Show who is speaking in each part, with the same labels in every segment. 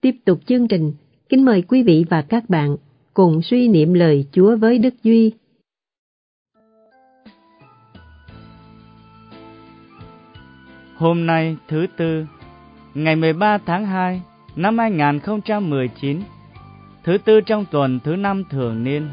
Speaker 1: Tiếp tục chương trình, kính mời quý vị và các bạn cùng suy niệm lời Chúa với Đức Duy.
Speaker 2: Hôm nay thứ Tư, ngày 13 tháng 2 năm 2019, thứ Tư trong tuần thứ 5 thường niên.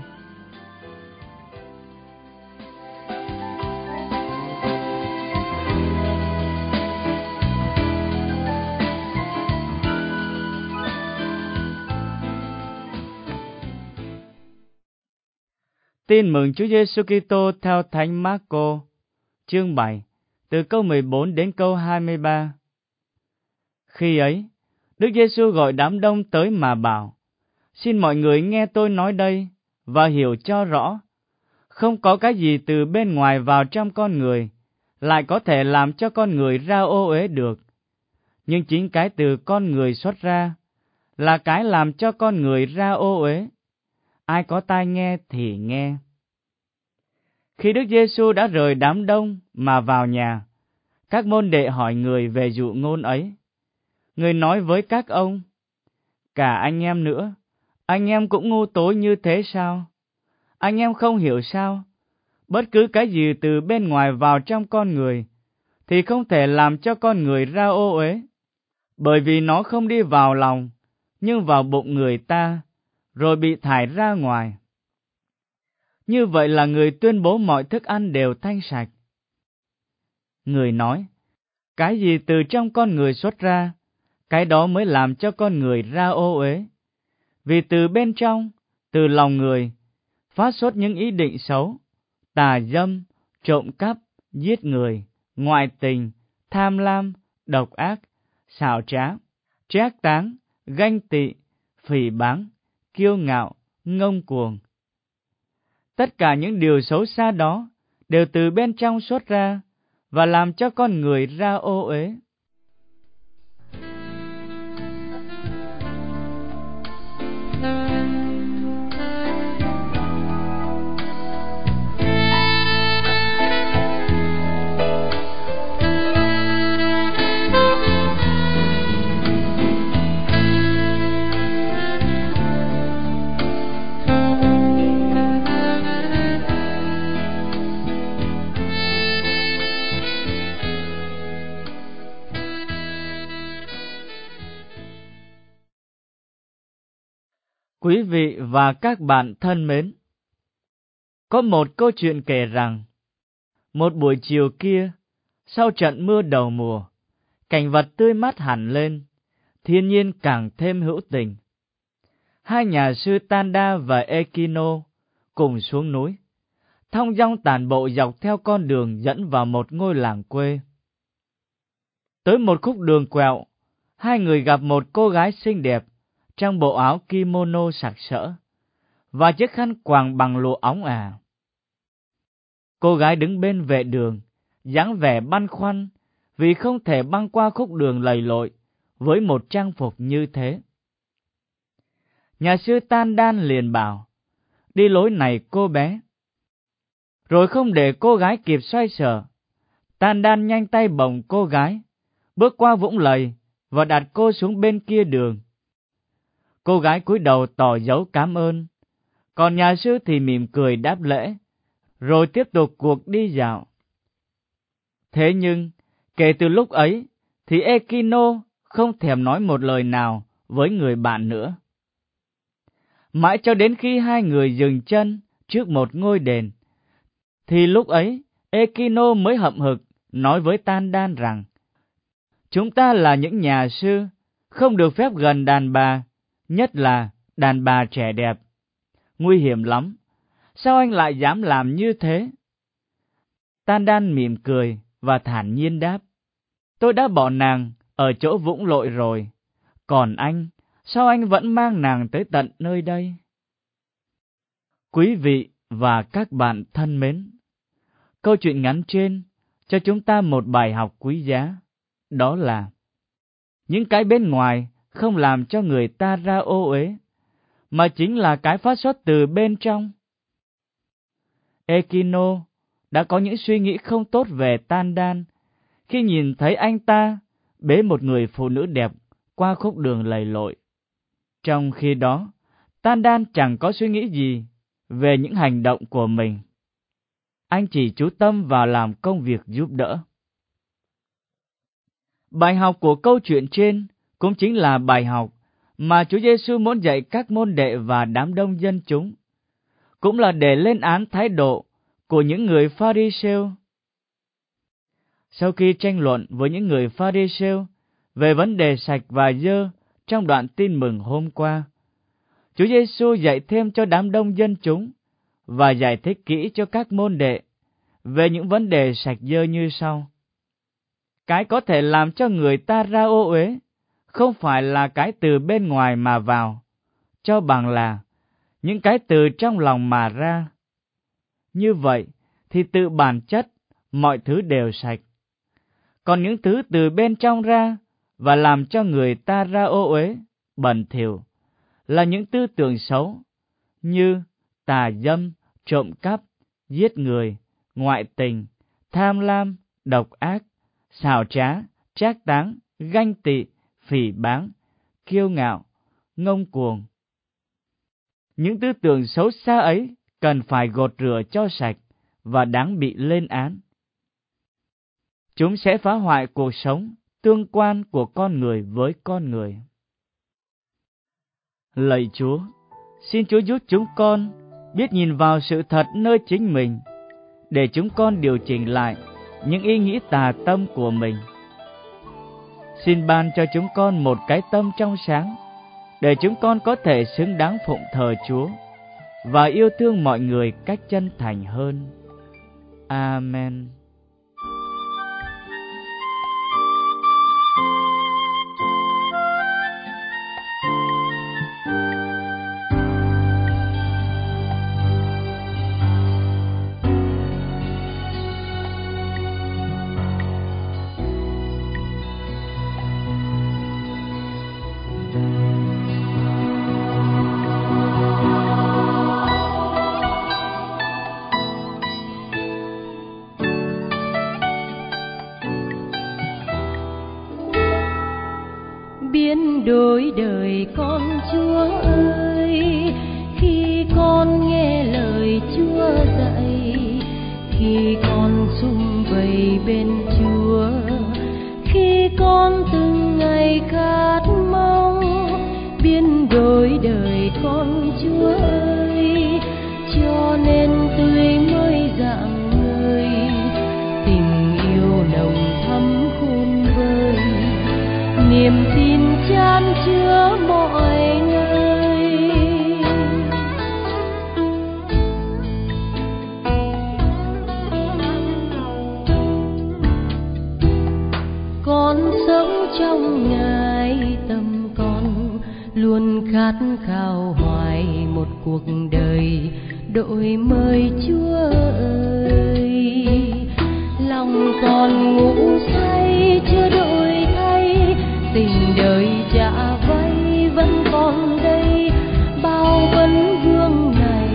Speaker 2: Tin mừng Chúa Giêsu Kitô theo Thánh Mác-cô, chương 7, từ câu 14 đến câu 23. Khi ấy, Đức Giêsu gọi đám đông tới mà bảo: Xin mọi người nghe tôi nói đây và hiểu cho rõ. Không có cái gì từ bên ngoài vào trong con người lại có thể làm cho con người ra ô uế được. Nhưng chính cái từ con người xuất ra là cái làm cho con người ra ô uế. Ai có tai nghe thì nghe. Khi Đức Giêsu đã rời đám đông mà vào nhà, các môn đệ hỏi người về dụ ngôn ấy. Người nói với các ông: Cả anh em nữa, anh em cũng ngu tối như thế sao? Anh em không hiểu sao? Bất cứ cái gì từ bên ngoài vào trong con người thì không thể làm cho con người ra ô uế, bởi vì nó không đi vào lòng, nhưng vào bụng người ta, rồi bị thải ra ngoài. Như vậy là người tuyên bố mọi thức ăn đều thanh sạch. Người nói: Cái gì từ trong con người xuất ra, cái đó mới làm cho con người ra ô uế. Vì từ bên trong, từ lòng người, phát xuất những ý định xấu, tà dâm, trộm cắp, giết người, ngoại tình, tham lam, độc ác, xảo trá, trác táng, ganh tị, phỉ báng, kiêu ngạo, ngông cuồng. Tất cả những điều xấu xa đó đều từ bên trong xuất ra và làm cho con người ra ô uế. Quý vị và các bạn thân mến, có một câu chuyện kể rằng, một buổi chiều kia, sau trận mưa đầu mùa, cảnh vật tươi mát hẳn lên, thiên nhiên càng thêm hữu tình. Hai nhà sư Tanda và Ekino cùng xuống núi, thong dong tản bộ dọc theo con đường dẫn vào một ngôi làng quê. Tới một khúc đường quẹo, hai người gặp một cô gái xinh đẹp trong bộ áo kimono sặc sỡ và chiếc khăn quàng bằng lụa óng ả. Cô gái đứng bên vệ đường, dáng vẻ băn khoăn vì không thể băng qua khúc đường lầy lội với một trang phục như thế. Nhà sư Tan Đan liền bảo: Đi lối này cô bé. Rồi không để cô gái kịp xoay sở, Tan Đan nhanh tay bồng cô gái, bước qua vũng lầy và đặt cô xuống bên kia đường. Cô gái cúi đầu tỏ dấu cảm ơn, còn nhà sư thì mỉm cười đáp lễ, rồi tiếp tục cuộc đi dạo. Thế nhưng, kể từ lúc ấy, thì Ekino không thèm nói một lời nào với người bạn nữa. Mãi cho đến khi hai người dừng chân trước một ngôi đền, thì lúc ấy Ekino mới hậm hực nói với Tan Đan rằng: Chúng ta là những nhà sư, không được phép gần đàn bà, nhất là đàn bà trẻ đẹp. Nguy hiểm lắm, sao anh lại dám làm như thế? Tan Đan mỉm cười và thản nhiên đáp: Tôi đã bỏ nàng ở chỗ vũng lội rồi, còn anh, sao anh vẫn mang nàng tới tận nơi đây? Quý vị và các bạn thân mến, câu chuyện ngắn trên cho chúng ta một bài học quý giá, đó là những cái bên ngoài không làm cho người ta ra ô uế, mà chính là cái phát xuất từ bên trong. Ekino đã có những suy nghĩ không tốt về Tan Đan khi nhìn thấy anh ta bế một người phụ nữ đẹp qua khúc đường lầy lội. Trong khi đó, Tan Đan chẳng có suy nghĩ gì về những hành động của mình. Anh chỉ chú tâm vào làm công việc giúp đỡ. Bài học của câu chuyện trên cũng chính là bài học mà Chúa Giêsu muốn dạy các môn đệ và đám đông dân chúng, cũng là để lên án thái độ của những người Pha-ri-sêu. Sau khi tranh luận với những người Pha-ri-sêu về vấn đề sạch và dơ trong đoạn tin mừng hôm qua, Chúa Giêsu dạy thêm cho đám đông dân chúng và giải thích kỹ cho các môn đệ về những vấn đề sạch dơ như sau. Cái có thể làm cho người ta ra ô uế không phải là cái từ bên ngoài mà vào, cho bằng là những cái từ trong lòng mà ra. Như vậy thì tự bản chất mọi thứ đều sạch. Còn những thứ từ bên trong ra và làm cho người ta ra ô uế, bẩn thỉu là những tư tưởng xấu như tà dâm, trộm cắp, giết người, ngoại tình, tham lam, độc ác, xảo trá, trác táng, ganh tị, phỉ báng, kiêu ngạo, ngông cuồng. Những tư tưởng xấu xa ấy cần phải gột rửa cho sạch và đáng bị lên án. Chúng sẽ phá hoại cuộc sống, tương quan của con người với con người. Lạy Chúa, xin Chúa giúp chúng con biết nhìn vào sự thật nơi chính mình, để chúng con điều chỉnh lại những ý nghĩ tà tâm của mình. Xin ban cho chúng con một cái tâm trong sáng, để chúng con có thể xứng đáng phụng thờ Chúa và yêu thương mọi người cách chân thành hơn. Amen.
Speaker 1: Biến đổi đời con Chúa ơi, khi con nghe lời Chúa dạy, khi con sum vầy bên Chúa, khi con từng ngày khát mong. Biến đổi đời con Chúa ơi, cho nên tươi mới rạng ngời, tình yêu nồng thắm khôn vơi, niềm tin chan chứa mọi nơi. Con sống trong Ngài, tâm con luôn khát khao hoài một cuộc đời đổi mới Chúa ơi. Lòng còn ngủ say chưa đổi thay, tình đời trả vay vẫn còn đây, bao vấn vương này.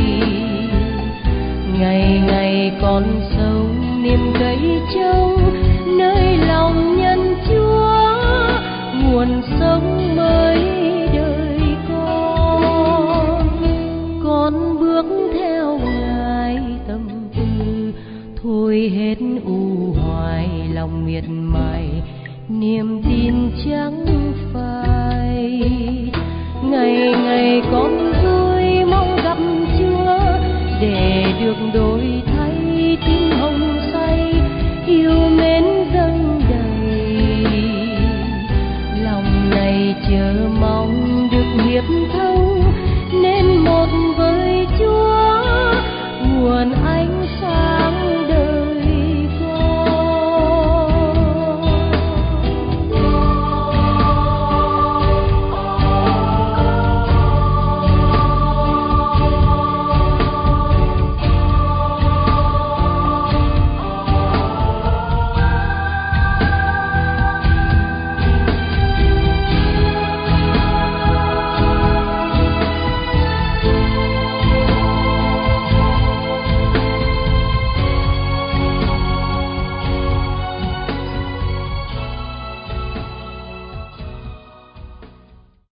Speaker 1: Ngày ngày con sống niềm cậy trông nơi lòng nhân Chúa, nguồn sống mới đời con. Con bước theo Ngài tâm tư, thôi hết u hoài lòng miệt mài, niềm tin chẳng phai. Ngày ngày con vui mong gặp Chúa, để được đổi thay tim hồng say, yêu mến dâng đầy. Lòng này chờ mong được hiệp thân